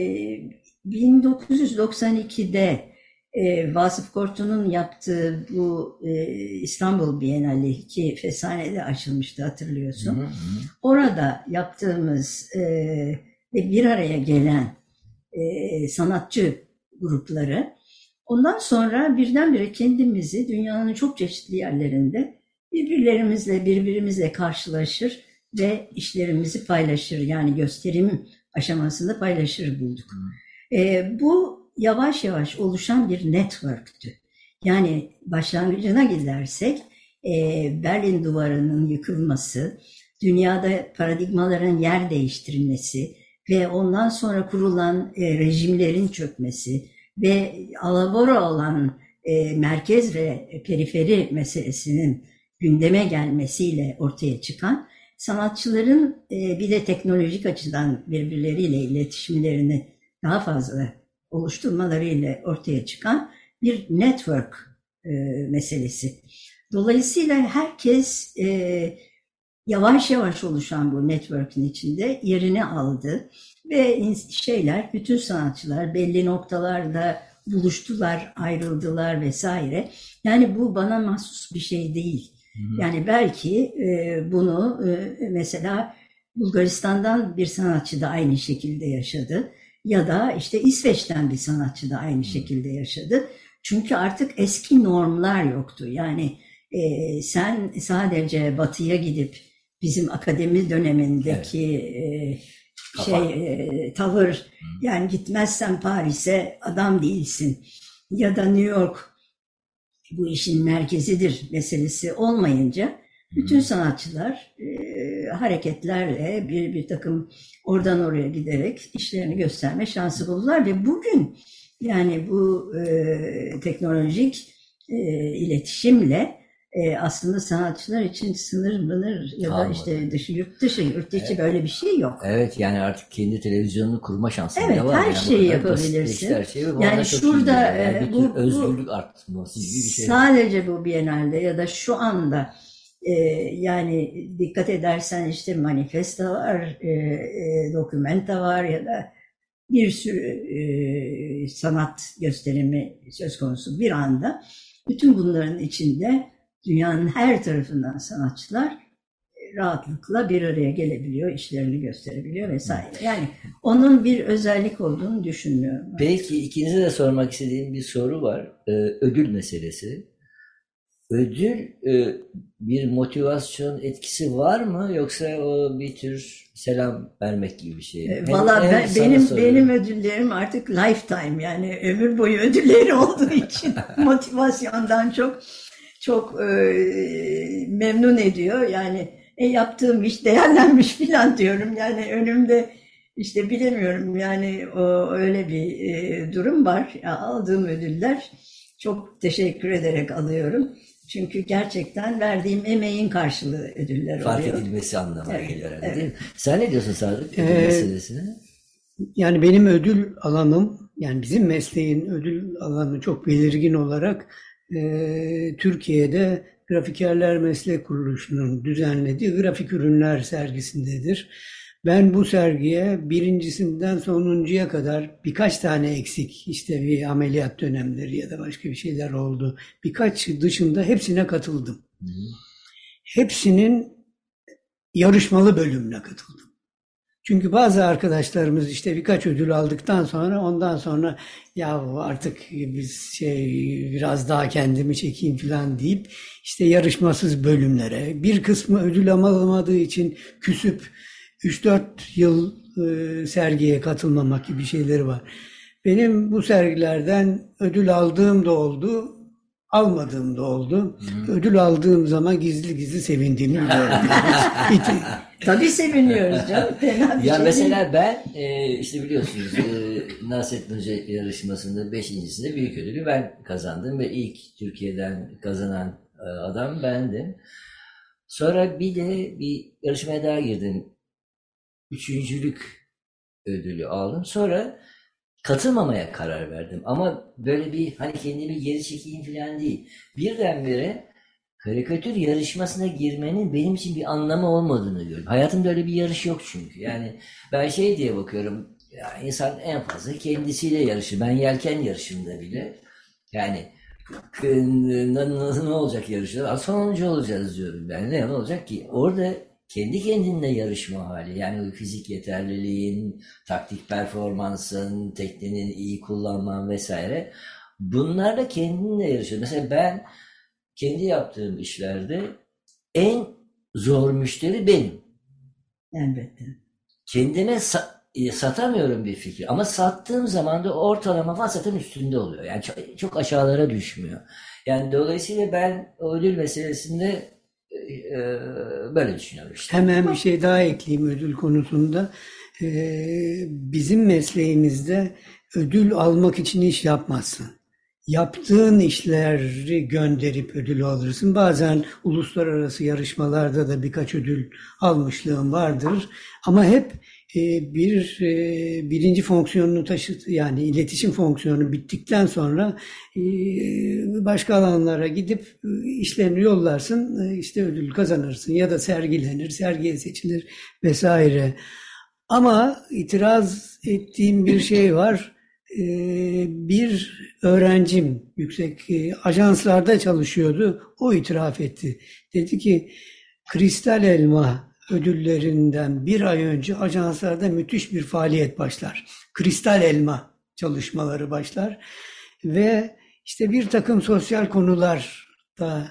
1992'de Vasıf Kortun'un yaptığı bu İstanbul Bienali ki Fesane'de açılmıştı, hatırlıyorsun. Hı. Orada yaptığımız bir araya gelen sanatçı grupları, ondan sonra birdenbire kendimizi dünyanın çok çeşitli yerlerinde birbirimizle karşılaşır ve işlerimizi paylaşır, yani gösterim aşamasında paylaşır bulduk. Bu yavaş yavaş oluşan bir networktü. Yani başlangıcına gidersek Berlin Duvarı'nın yıkılması, dünyada paradigmaların yer değiştirilmesi ve ondan sonra kurulan rejimlerin çökmesi ve alabora olan merkez ve periferi meselesinin gündeme gelmesiyle ortaya çıkan, sanatçıların bir de teknolojik açıdan birbirleriyle iletişimlerini daha fazla oluşturmalarıyla ortaya çıkan bir network meselesi. Dolayısıyla herkes yavaş yavaş oluşan bu network'ün içinde yerini aldı ve bütün sanatçılar belli noktalarda buluştular, ayrıldılar vesaire. Yani bu bana mahsus bir şey değil. Yani belki bunu mesela Bulgaristan'dan bir sanatçı da aynı şekilde yaşadı. Ya da işte İsveç'ten bir sanatçı da aynı şekilde yaşadı. Çünkü artık eski normlar yoktu. Yani sen sadece Batı'ya gidip bizim akademi dönemindeki tavır, yani gitmezsen Paris'e adam değilsin ya da New York bu işin merkezidir meselesi olmayınca bütün sanatçılar hareketlerle bir takım oradan oraya giderek işlerini gösterme şansı buldular ve bugün yani bu teknolojik iletişimle aslında sanatçılar için sınır ya da işte yurt dışı böyle bir şey yok. Evet, yani artık kendi televizyonunu kurma şansın evet, var. Her yani şeyi yapabilirsin. Her şey yani şurada yani bu özgürlük artması gibi bir şey. Sadece bu Biennale'de ya da şu anda yani dikkat edersen işte manifesta var, dokumenta var ya da bir sürü sanat gösterimi söz konusu bir anda. Bütün bunların içinde dünyanın her tarafından sanatçılar rahatlıkla bir araya gelebiliyor, işlerini gösterebiliyor vesaire. Yani onun bir özellik olduğunu düşünmüyorum. Peki ikinize de sormak istediğim bir soru var. Ödül meselesi. Ödül bir motivasyon etkisi var mı, yoksa o bir tür selam vermek gibi bir şey? Valla benim ödüllerim artık lifetime, yani ömür boyu ödülleri olduğu için motivasyondan çok memnun ediyor. Yani yaptığım iş değerlenmiş filan diyorum. Yani önümde işte bilemiyorum, yani öyle bir durum var. Aldığım ödüller çok teşekkür ederek alıyorum. Çünkü gerçekten verdiğim emeğin karşılığı ödüller oluyor. Fark edilmesi anlamına geliyor herhalde, değil mi? Sen ne diyorsun Sadık ödül meselesine? Yani benim ödül alanım, yani bizim mesleğin ödül alanı çok belirgin olarak Türkiye'de Grafikerler Meslek Kuruluşu'nun düzenlediği grafik ürünler sergisindedir. Ben bu sergiye birincisinden sonuncuya kadar birkaç tane eksik, işte bir ameliyat dönemleri ya da başka bir şeyler oldu. Birkaç dışında hepsine katıldım. Hepsinin yarışmalı bölümüne katıldım. Çünkü bazı arkadaşlarımız işte birkaç ödül aldıktan sonra ondan sonra ya artık biz biraz daha kendimi çekeyim falan deyip işte yarışmasız bölümlere, bir kısmı ödül alamadığı için küsüp 3-4 yıl sergiye katılmamak gibi şeyleri var. Benim bu sergilerden ödül aldığım da oldu, almadığım da oldu. Ödül aldığım zaman gizli gizli sevindiğimi biliyorum. Tabii seviniyoruz canım. Fena bir ya şey mesela değil. Ben işte biliyorsunuz Nasrettin Hoca yarışmasında 5.'sinde büyük ödülü ben kazandım ve ilk Türkiye'den kazanan adam bendim. Sonra bir de bir yarışmaya daha girdim. 3.'lük ödülü aldım. Sonra katılmamaya karar verdim. Ama böyle bir hani kendimi geri çekeyim falan değil. Birdenbire karikatür yarışmasına girmenin benim için bir anlamı olmadığını görüyorum. Hayatımda öyle bir yarış yok çünkü. Yani ben diye bakıyorum. Ya insan en fazla kendisiyle yarışır. Ben yelken yarışında bile yani ne olacak yarışta? Sonuncu olacağız diyorum. Ben ne olacak ki? Orada kendi kendinle yarışma hali, yani fizik yeterliliğin, taktik performansın, tekniğinin iyi kullanman vesaire, bunlarla kendinle yarışıyor. Mesela ben kendi yaptığım işlerde en zor müşteri benim. Elbette. Kendime satamıyorum bir fikri ama sattığım zaman da ortalama vasatın üstünde oluyor. Yani çok aşağılara düşmüyor. Yani dolayısıyla ben ödül meselesinde böyle düşünüyorum işte. Hemen bir şey daha ekleyeyim ödül konusunda. Bizim mesleğimizde ödül almak için iş yapmazsın. Yaptığın işleri gönderip ödül alırsın. Bazen uluslararası birkaç ödül almışlığım vardır. Ama hep birinci fonksiyonunu yani iletişim fonksiyonu bittikten sonra başka alanlara gidip işlerini yollarsın, işte ödül kazanırsın ya da sergilenir, sergiye seçilir vesaire. Ama itiraz ettiğim bir şey var. bir öğrencim yüksek ajanslarda çalışıyordu. O itiraf etti. Dedi ki Kristal Elma ödüllerinden bir ay önce ajanslarda müthiş bir faaliyet başlar. Kristal Elma çalışmaları başlar ve işte bir takım sosyal konularda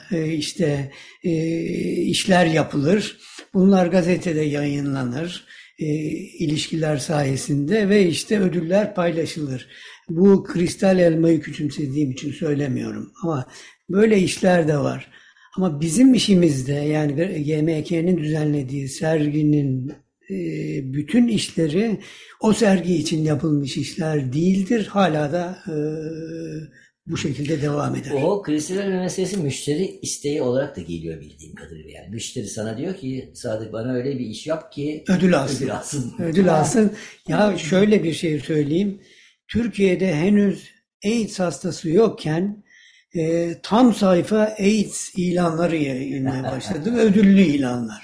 işler yapılır. Bunlar gazetede yayınlanır. İlişkiler sayesinde ve işte ödüller paylaşılır. Bu Kristal Elma'yı küçümsediğim için söylemiyorum ama böyle işler de var. Ama bizim işimizde yani GMK'nin düzenlediği serginin bütün işleri o sergi için yapılmış işler değildir. Hala da bu şekilde devam eder. O kristal elma meselesi müşteri isteği olarak da geliyor bildiğim kadarıyla. Yani müşteri sana diyor ki Sadık bana öyle bir iş yap ki ödül alsın. Ödül alsın. Ya şöyle bir şey söyleyeyim. Türkiye'de henüz AIDS hastası yokken tam sayfa AIDS ilanları yayınlamaya başladı ve ödüllü ilanlar.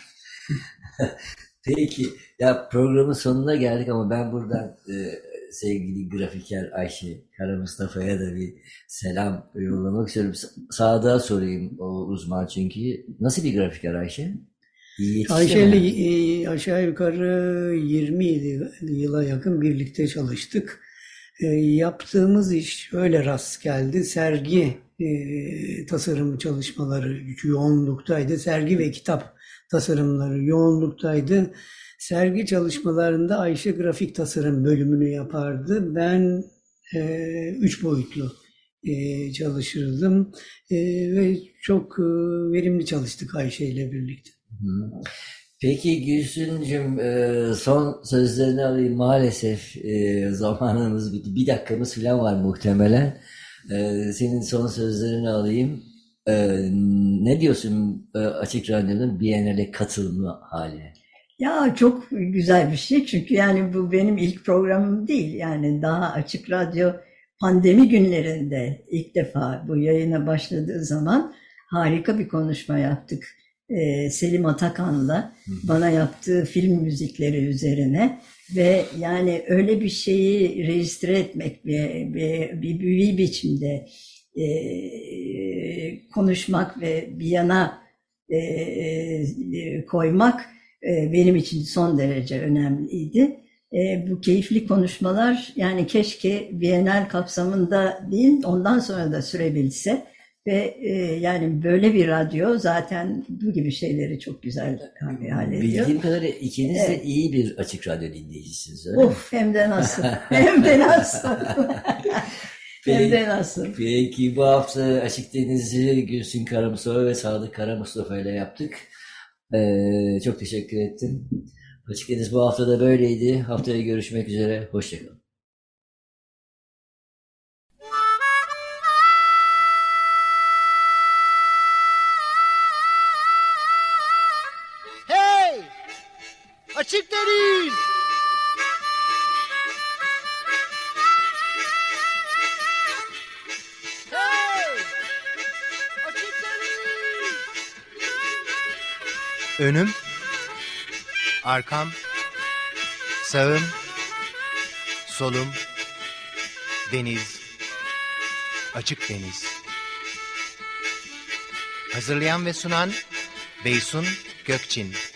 Peki ya programın sonuna geldik ama ben buradan sevgili grafiker Ayşe Kara Mustafa'ya da bir selam yollamak istiyorum. Sadık'a sorayım, o uzman çünkü. Nasıl bir grafiker Ayşe? Ayşe'yle aşağı yukarı 20 yıla yakın birlikte çalıştık. Yaptığımız iş öyle rast geldi. Sergi tasarım çalışmaları yoğunluktaydı. Sergi ve kitap tasarımları yoğunluktaydı. Sergi çalışmalarında Ayşe grafik tasarım bölümünü yapardı. Ben 3 boyutlu çalışırdım ve çok verimli çalıştık Ayşe ile birlikte. Peki Gülsüncüm, son sözlerini alayım. Maalesef zamanımız bitti. Bir dakikamız falan var muhtemelen. Senin son sözlerini alayım. Ne diyorsun Açık Radyo'nun Biennale katılma hali? Ya çok güzel bir şey çünkü yani bu benim ilk programım değil. Yani daha Açık Radyo pandemi günlerinde ilk defa bu yayına başladığı zaman harika bir konuşma yaptık. Selim Atakan'la bana yaptığı film müzikleri üzerine ve yani öyle bir şeyi registre etmek ve bir biçimde konuşmak ve bir yana koymak benim için son derece önemliydi. Bu keyifli konuşmalar yani keşke Bienal kapsamında değil ondan sonra da sürebilse ve yani böyle bir radyo zaten bu gibi şeyleri çok güzel hale ediyor. Bildiğim kadarıyla ikiniz de iyi bir Açık Radyo dinleyicisiniz öyle mi? Hem de nasıl? Hem de nasıl? Hem de nasıl? Peki bu hafta Açık Deniz'i Gülsün Kara Mustafa ve Sadık Kara Mustafa ile yaptık. Çok teşekkür ettim. Açık Deniz bu hafta da böyleydi. Haftaya görüşmek üzere. Hoşçakalın. Hey! Açık Deniz! Hey! Açık Deniz! Önüm, arkam, sağım, solum, deniz, açık deniz. Hazırlayan ve sunan Beysun Gökçin.